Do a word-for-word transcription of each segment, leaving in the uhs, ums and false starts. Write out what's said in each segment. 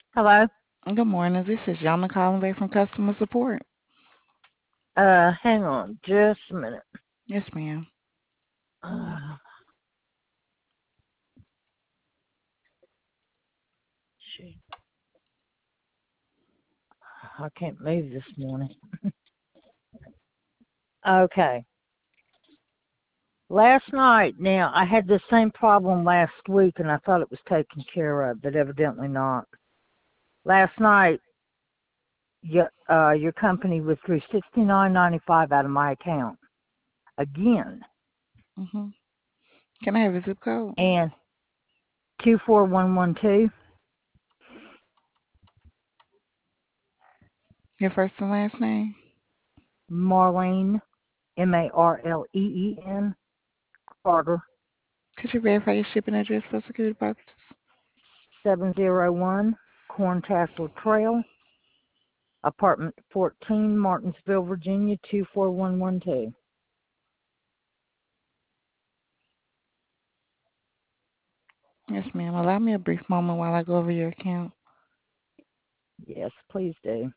Hello. Good morning. This is Yana calling back from customer support. Uh, hang on just a minute. Yes, ma'am. Uh, shoot, I can't move this morning. Okay. Last night, now I had the same problem last week, and I thought it was taken care of, but evidently not. Last night, your uh, your company withdrew sixty nine ninety five out of my account again, hmm Can I have a zip code? and two four one one two. Your first and last name? Marlene, M A R L E E N Carter, Could you verify your shipping address for security purposes? seven zero one Corntassel Trail, apartment fourteen, Martinsville, Virginia, two four one one two. Yes, ma'am. Allow me a brief moment while I go over your account. Yes, please do.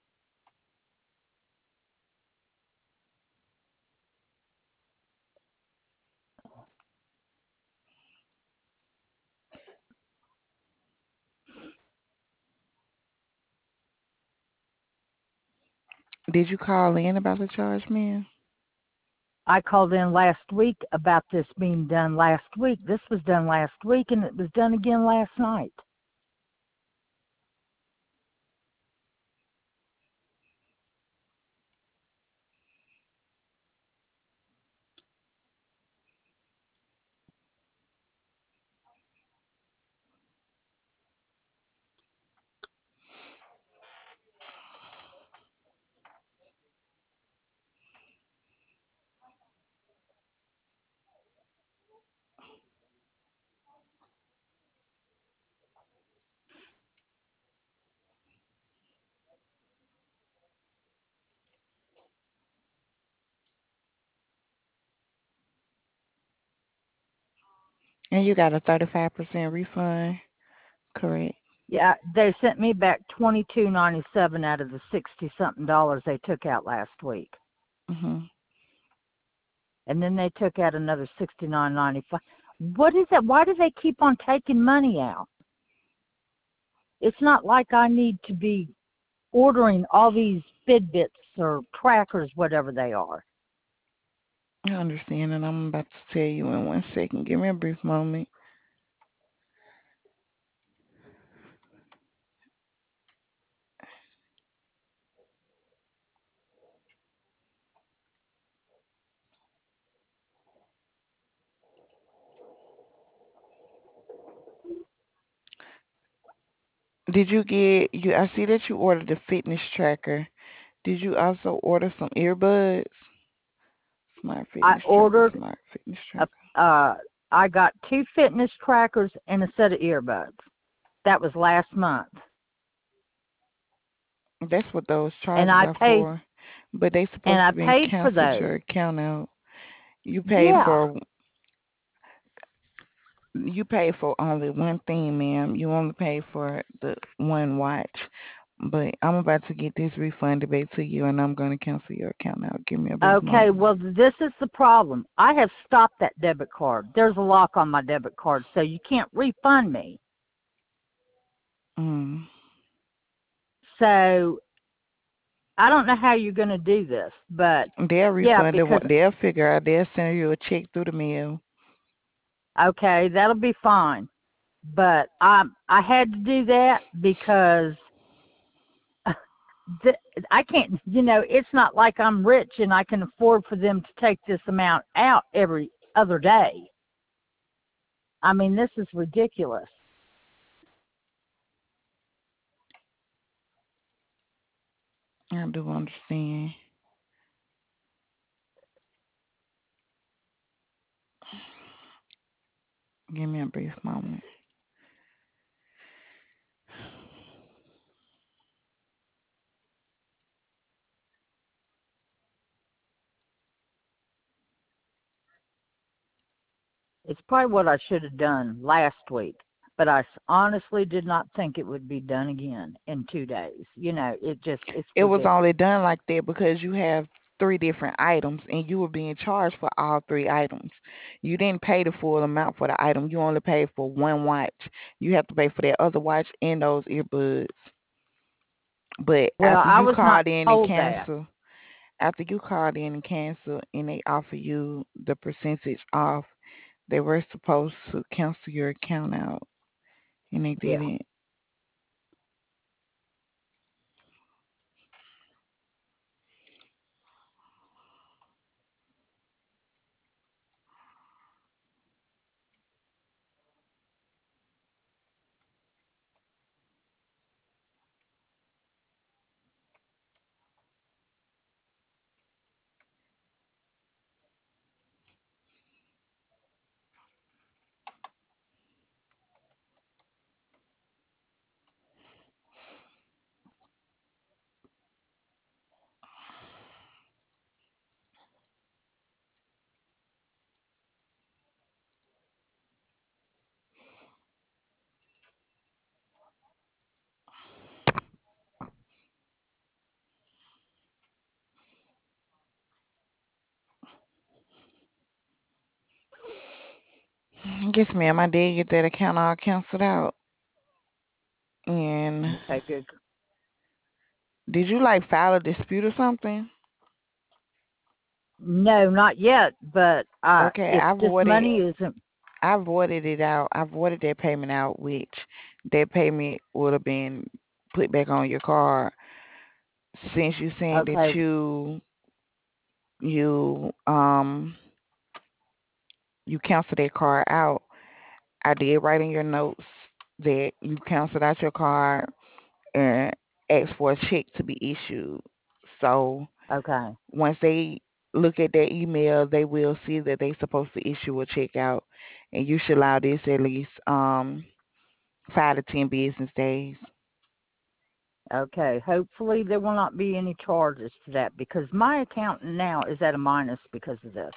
Did you call in about the charge, ma'am? I called in last week about this being done last week. This was done last week, and it was done again last night. And you got a thirty-five percent refund, correct? Yeah, they sent me back twenty two ninety seven out of the sixty something dollars they took out last week, hmm and then they took out another sixty nine ninety five. What is that? Why do they keep on taking money out? It's not like I need to be ordering all these Fitbits or trackers, whatever they are. I understand, and I'm about to tell you in one second. Give me a brief moment. Did you get you? I see that you ordered a fitness tracker. Did you also order some earbuds? Smart I fitness tracker, ordered smart fitness a, tracker. uh, I got two fitness trackers and a set of earbuds. That was last month, That's what those and charges I are paid for. But they and supposed I to be paid for canceled those. your account out. You paid Yeah. for you paid for only one thing, ma'am. You only paid for the one watch. But I'm about to get this refunded back to you, and I'm going to cancel your account out. Give me a brief Okay. moment. Well, this is the problem. I have stopped that debit card. There's a lock on my debit card, so you can't refund me. Mm. So I don't know how you're going to do this, but They'll yeah, refund it. because They'll figure out. They'll send you a check through the mail. okay, that'll be fine. But I I had to do that because th- I can't, you know, it's not like I'm rich and I can afford for them to take this amount out every other day. I mean, this is ridiculous. I do understand. Give me a brief moment. It's probably what I should have done last week. but I honestly did not think it would be done again in two days. You know, it just, it's It was only ridiculous. done like that because you have three different items and you were being charged for all three items. You didn't pay the full amount for the item. You only paid for one watch. You have to pay for that other watch and those earbuds. But Well, after I you was not called in and told that. cancel, after you called in and cancel and they offer you the percentage off, they were supposed to cancel your account out and they Yeah. didn't. Yes, ma'am, I did get that account all canceled out. And Okay, good. did you like file a dispute or something? No, not yet, but uh, Okay, if I this voided money isn't, I voided it out. I voided that payment out, which that payment would have been put back on your card. Since you saying that okay, you you um you canceled that card out, I did write in your notes that you canceled out your card and asked for a check to be issued. So okay, once they look at their email, they will see that they're supposed to issue a check out, and you should allow this at least um five to ten business days. okay. Hopefully there will not be any charges to that because my account now is at a minus because of this.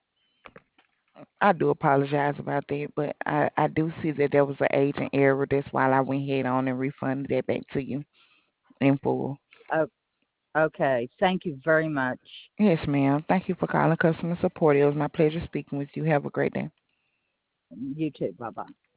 I do apologize about that, but I, I do see that there was an agent error. That's why I went ahead on and refunded that back to you in full. Oh, okay. Thank you very much. Yes, ma'am. Thank you for calling customer support. It was my pleasure speaking with you. Have a great day. You too. Bye bye.